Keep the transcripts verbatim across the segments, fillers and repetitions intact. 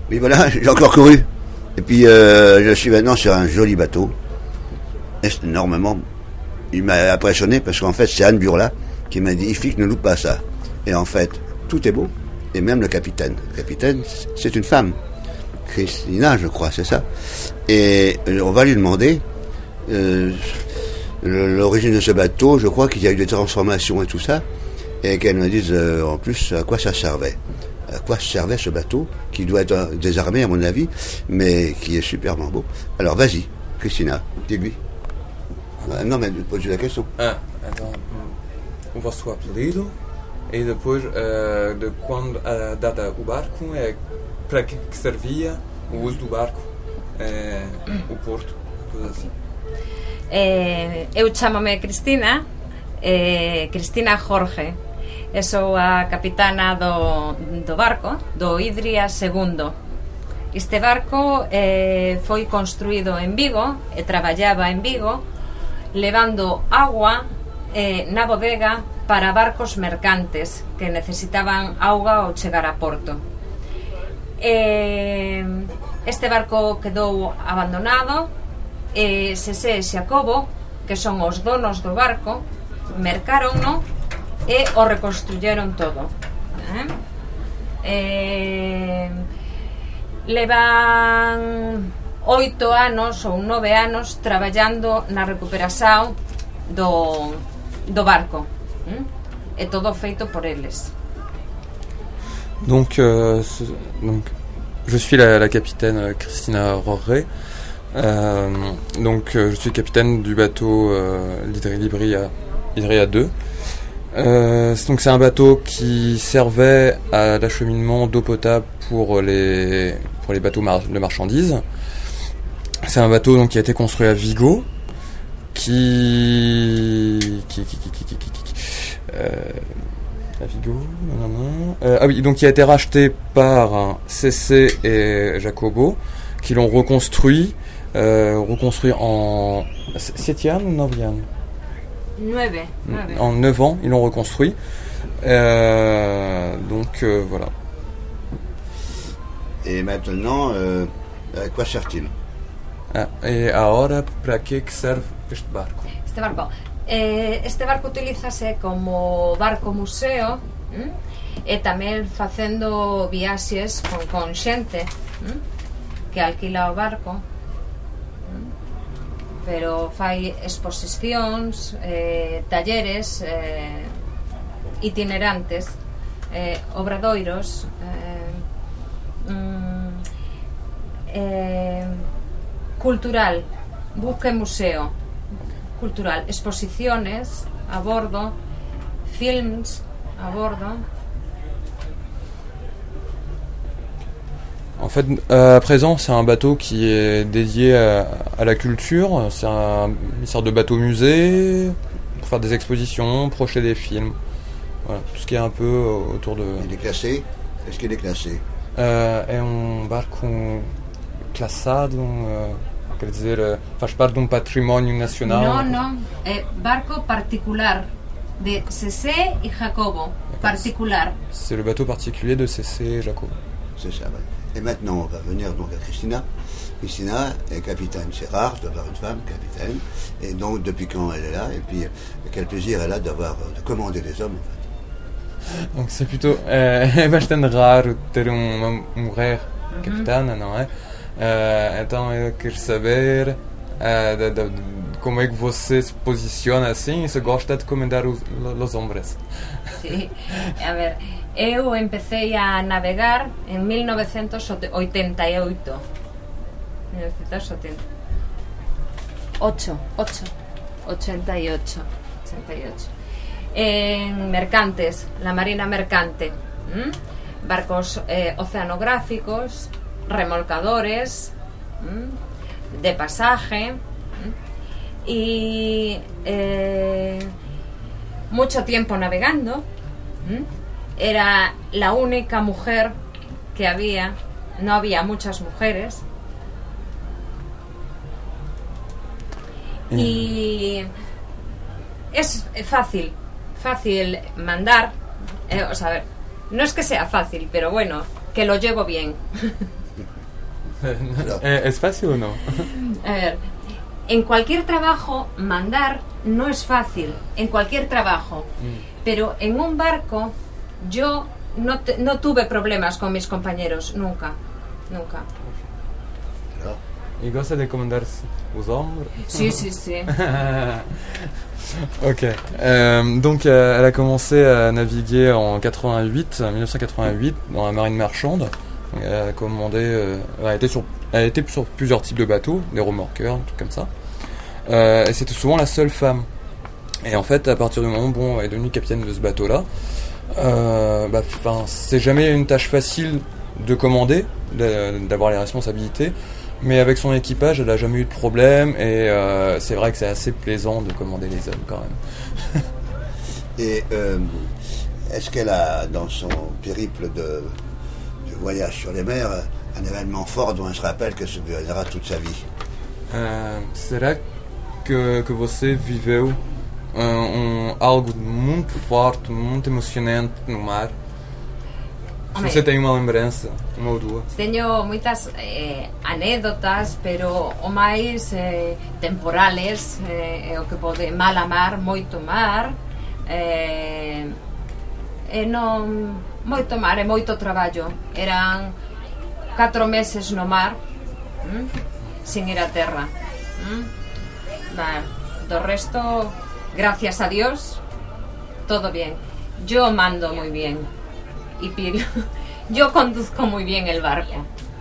Oui, voilà, j'ai encore couru. Et puis, euh, je suis maintenant sur un joli bateau. Énormément. Il m'a impressionné parce qu'en fait, c'est Anne Burla qui m'a dit, Ifik, ne loupe pas ça. Et en fait, tout est beau. Et même le capitaine. Le capitaine, c'est une femme. Christina, je crois, c'est ça. Et on va lui demander euh, l'origine de ce bateau. Je crois qu'il y a eu des transformations et tout ça. Et qu'elle me dise euh, en plus à quoi ça servait. À quoi servait ce bateau, qui doit être désarmé à mon avis, mais qui est superbement beau. Alors vas-y, Christina, dis-lui. Ah, non, mais pose la question. Ah, então, o vosso apelido e depois uh, de quando a data o barco, é, para que, que servia o uso do barco, é, o porto, tudo assim. Eh, eu chámame Cristina, eh, Cristina Jorge. E sou a capitana do, do barco, do Idria segundo. Este barco eh, foi construído en Vigo e traballaba en Vigo levando agua eh, na bodega para barcos mercantes que necesitaban auga ao chegar a porto. Eh, este barco quedou abandonado e Sese e Xacobo, que son os donos do barco, mercaron-no e o reconstruyeron todo. Eh? Eh, levan oito anos ou nove anos traballando na recuperación do, do barco. Eh? E todo feito por eles. Donc, euh, ce, donc je suis la, la capitaine Christina Roré. Euh, donc, euh, je suis capitaine du bateau euh, l'Hydria Hydria deux. Euh, donc c'est un bateau qui servait à l'acheminement d'eau potable pour les pour les bateaux mar- de marchandises. C'est un bateau donc qui a été construit à Vigo, qui qui qui qui qui, qui, qui, qui euh, à Vigo, non, non, non. Euh, ah oui, donc qui a été racheté par Sese et Jacobo, qui l'ont reconstruit, euh, reconstruit en septième ou neuvième. Nueve, nueve. En neuf ans, ils l'ont reconstruit. Euh, donc euh, voilà. Et maintenant, euh, à quoi sert-il? Ah, et ahora, para que serve este barco? Este barco. Eh, este barco utilízase como barco museo ¿m? E tamén facendo viaxes con, con xente ¿m? Que alquila o barco. Pero fai exposicións, eh, talleres eh, itinerantes, eh, obradoiros, eh, mm, eh, cultural, buque museo, cultural, exposiciones a bordo, films a bordo. En fait, à présent, c'est un bateau qui est dédié à, à la culture. C'est un, une sorte de bateau musée pour faire des expositions, projeter des films. Voilà, tout ce qui est un peu autour de... Il est classé? Est-ce qu'il est classé? Uh, é um barco classado, uh, quer dizer, uh, faz parte de um património nacional? Não, não, é barco particular de Sese e Jacobo, particular. C'est le bateau particulier de Sese et Jacobo. C'est ça, ouais. Et maintenant, on va venir donc à Christina. Christina est capitaine. C'est rare d'avoir une femme capitaine. Et donc, depuis quand elle est là, et puis quel plaisir elle a d'avoir, de commander des hommes, en fait. Donc c'est plutôt... É uh, bastante raro ter uma mulher capitana, uhum. Não é? Uh, então eu quero saber uh, de, de, de como é que você se posiciona assim e se gosta de comandar os, os homens. Sí, a ver... Eu empecé a navegar en mil novecientos ochenta y ocho. mil novecientos ochenta y ocho. ochenta y ocho. ochenta y ocho. En mercantes, la marina mercante. ¿m? Barcos eh, oceanográficos, remolcadores, ¿m? De pasaje. ¿m? Y eh, mucho tiempo navegando. ¿m? Era la única mujer que había, no había muchas mujeres. Mm. Y es fácil, fácil mandar, eh, o sea, no es que sea fácil, pero bueno, que lo llevo bien. ¿Es fácil o no? A ver, en cualquier trabajo mandar no es fácil, en cualquier trabajo, mm. pero en un barco yo no, te, no tuve problemas con mis compañeros, nunca, nunca. Il gosta de comandar aux hommes. Si, si, si. Ok. Euh, donc, euh, elle a commencé à naviguer en quatre-vingt-huit, dix-neuf cent quatre-vingt-huit, dans la marine marchande. Elle a commandé. Euh, elle a été sur, elle a été sur plusieurs types de bateaux, des remorqueurs, des trucs comme ça. Euh, et c'était souvent la seule femme. Et en fait, à partir du moment où bon, elle est devenue capitaine de ce bateau-là, euh, bah, c'est jamais une tâche facile de commander, d'avoir les responsabilités. Mais avec son équipage, elle n'a jamais eu de problème et euh, c'est vrai que c'est assez plaisant de commander les hommes quand même. Et euh, est-ce qu'elle a, dans son périple de, de voyage sur les mers, un événement fort dont elle se rappelle que se souviendra toute sa vie? Uh, será que, que você viveu uh, um, algo muito forte, muito emocionante no mar? Se você tem uma lembrança, uma ou duas. Teño moitas eh, anécdotas, pero o máis eh, temporales, eh, o que pode mal a mar, moito mar, eh, e non moito mar e moito traballo. Eran catro meses no mar, mm, sin ir a terra. Mm. Bah, do resto, gracias a Dios, todo bien. Yo mando muy bien. Y Pirio, yo conduzco muy bien el barco.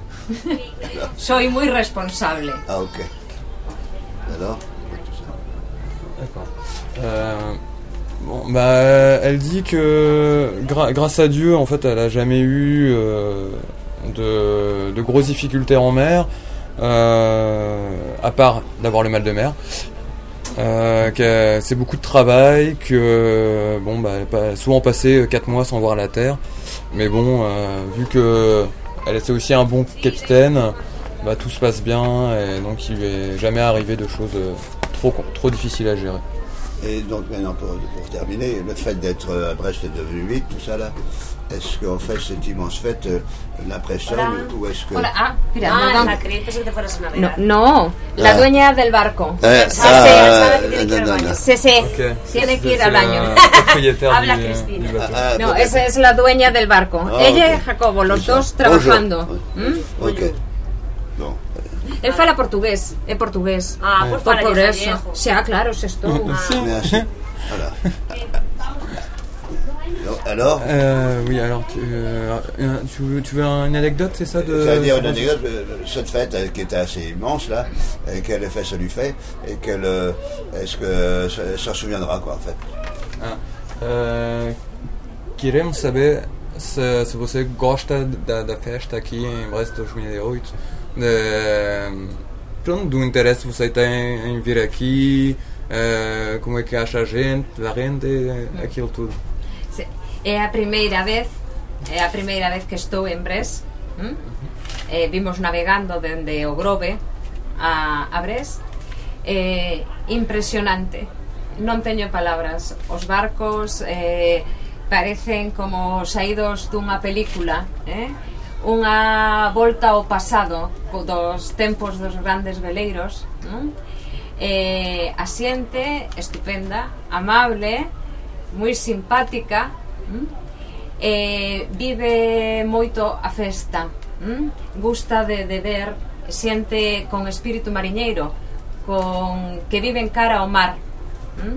Soy muy responsable. Ah, ok. Alors D'accord. Euh, bon, bah, elle dit que gra- grâce à Dieu, en fait, elle a jamais eu euh, de, de grosses difficultés en mer, euh, à part d'avoir le mal de mer. Euh, que c'est beaucoup de travail, que bon bah elle a souvent passé quatre mois sans voir la terre, mais bon euh, vu que elle est aussi un bon capitaine, bah tout se passe bien et donc il lui est jamais arrivé de choses trop trop difficiles à gérer. Et donc maintenant pour, pour terminer, le fait d'être à Brest est devenu huit, tout ça là, est-ce qu'en fait cette immense fête euh, l'impressionne ou est-ce que... Hola, ah, mira, Ah, perdón. la creí, pensé que te fueras a No, navegar. no, la Ah. dueña del barco. Eh, Sí, ah, sabe que tiene que ir al no, no, baño. no. sí, sí, Ok. tiene que ir C'est al la baño. propriétaire Habla du, Cristina. du bateau. Ah, No, peut-être. esa es la dueña del barco. Ah, Ella ok. y Jacobo, los Eso. dos trabajando. Bonjour. ¿Mm? Ok. Bon. Él fala portugués, é portugués. Ah, pues Por, para por que eso. viejo. Sí, ah, claro, se estou. Merci. Voilà. Alors, Euh, oui, alors tu, euh, tu, veux, tu veux une anecdote, c'est ça de... c'est-à-dire une anecdote, euh, cette fête euh, qui était assez immense là, et quel effet ça lui fait, et quel, euh, est-ce que ça, ça se souviendra quoi en fait. Ah, uh, queremos saber se, se você gosta da, da festa aqui em Brest dois mil e oito, de, pronto, do interesse que você tem em vir aqui, uh, como é que acha a gente, a gente, aquilo tudo. Sí. É a primeira vez, é a primeira vez que estou en Brest. ¿Mm? Eh, vimos navegando dende o Grove a, a Brest. Eh, impresionante. Non teño palabras. Os barcos eh, parecen como saídos dunha película, eh? Unha volta ao pasado dos tempos dos grandes veleiros. ¿Mm? Eh, a xente estupenda, amable, moi simpática, ¿m? eh, vive moito a festa, ¿m? Gusta de, de ver xente con espírito mariñeiro, con que viven cara ao mar. ¿M?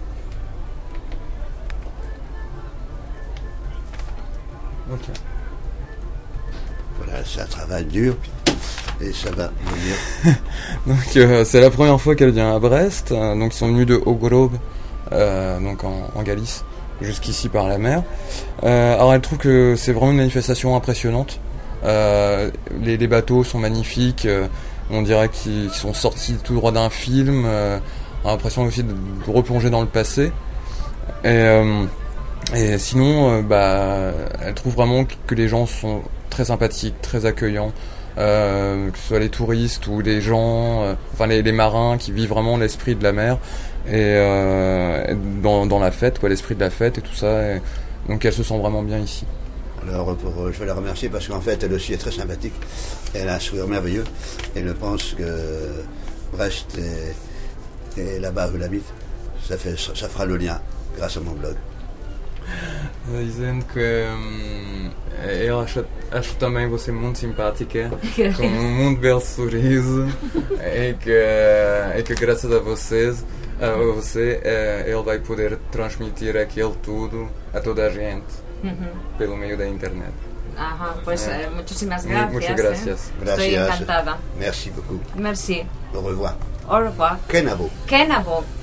Ok. Voilà, c'est un travail dur et ça va venir. Donc euh, c'est la première fois qu'elle vient à Brest, euh, donc ils sont venus de Haut-Grove, euh, donc en, en Galice, jusqu'ici par la mer. Euh, alors elle trouve que c'est vraiment une manifestation impressionnante. Euh, les, les bateaux sont magnifiques, euh, on dirait qu'ils, qu'ils sont sortis tout droit d'un film. Euh, on a l'impression aussi de, de replonger dans le passé. Et, euh, et sinon, euh, bah, elle trouve vraiment que les gens sont très sympathiques, très accueillants. Euh, que ce soit les touristes ou les gens, euh, enfin les, les marins qui vivent vraiment l'esprit de la mer et euh, dans, dans la fête, quoi, l'esprit de la fête et tout ça. Et donc elle se sent vraiment bien ici. Alors, pour, je vais la remercier parce qu'en fait, elle aussi est très sympathique. Elle a un sourire merveilleux. Et je pense que Brest et, et là-bas où elle habite, ça, fait, ça fera le lien grâce à mon blog. Dizendo que hum, eu acho, acho também você muito simpática, com um muito belo sorriso, e que, e que graças a vocês, a você, ele vai poder transmitir aquilo tudo a toda a gente, uh-huh. pelo meio da internet. Ajá, pues eh, muchísimas gracias. Muchas gracias. Eh. Estoy encantada. Merci beaucoup. Merci. Au revoir. Au revoir. Kenavo. Kenavo.